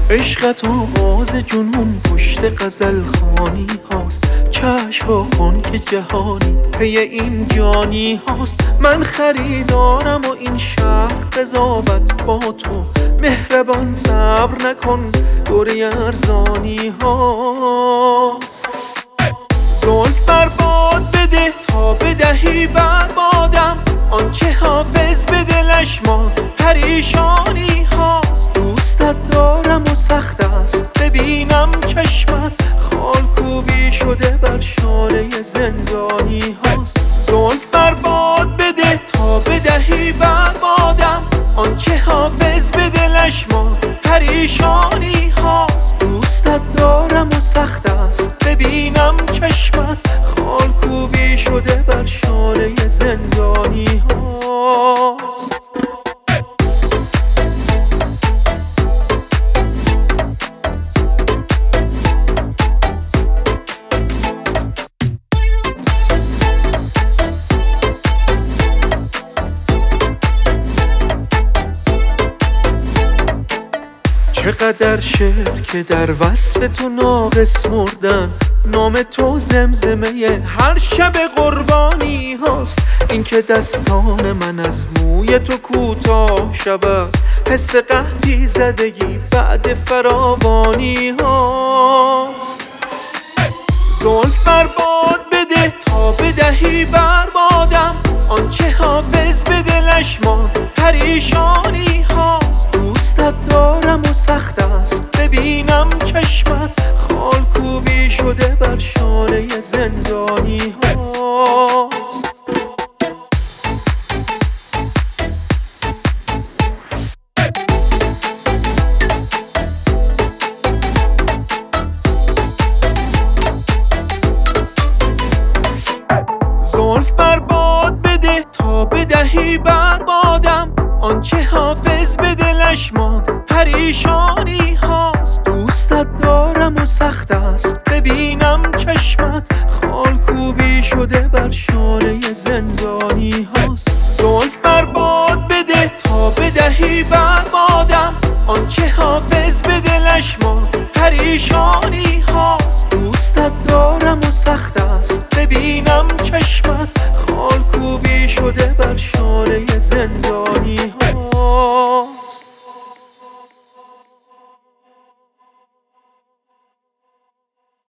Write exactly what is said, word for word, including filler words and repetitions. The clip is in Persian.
عشقت آغاز جنون پشت غزل خانی هاست. کشف کن که جهانی پی این جانی هاست. من خریدارم و این شهر قضاوت با تو. مهربان صبر نکن دوره ارزانی هاست. زلف برباد بده تا بدهی بربادم. آنچه حافظ به دلش ماند پریشانی هاست. دوستت دارم و سخت است ببینم چشمت خال کوبی شده بر شانه زندانی هاست. زلف برباد بده تا بدهی بربادم. آنچه حافظ به دلش ماند پریشانی هاست. دوستت دارم و سخت است ببینم چشمت خال کوبی شده بر شانه زندانی هاست. چقدر شعر که در وصف تو ناقص مردن. نام تو زمزمه هر شب قربانی هاست. این که دستان من از موی تو کوتاه شود. حس قحطی زدگی بعد فراوانی هاست. زلف برباد بده تا بدهی بربادم. آنچه حافظ به دلش ماند پریشانی هاست. دوستت دارم و سخت است ببینم چشمت خال کوبی شده بر شانه زندانی هاست. زلف برباد بده تا بدهی بربادم. آنچه حافظ به دلش ماند پریشانی هاست. دوستت دارم و سخت است ببینم چشمت خال کوبی شده بر شانه زندانی هاست. زلف برباد بده تا بدهی بربادم. آنچه حافظ به دلش ماند پریشانی هاست. دوستت دارم و سخت است ببینم چشمت خال کوبی شده بر شانه زندانی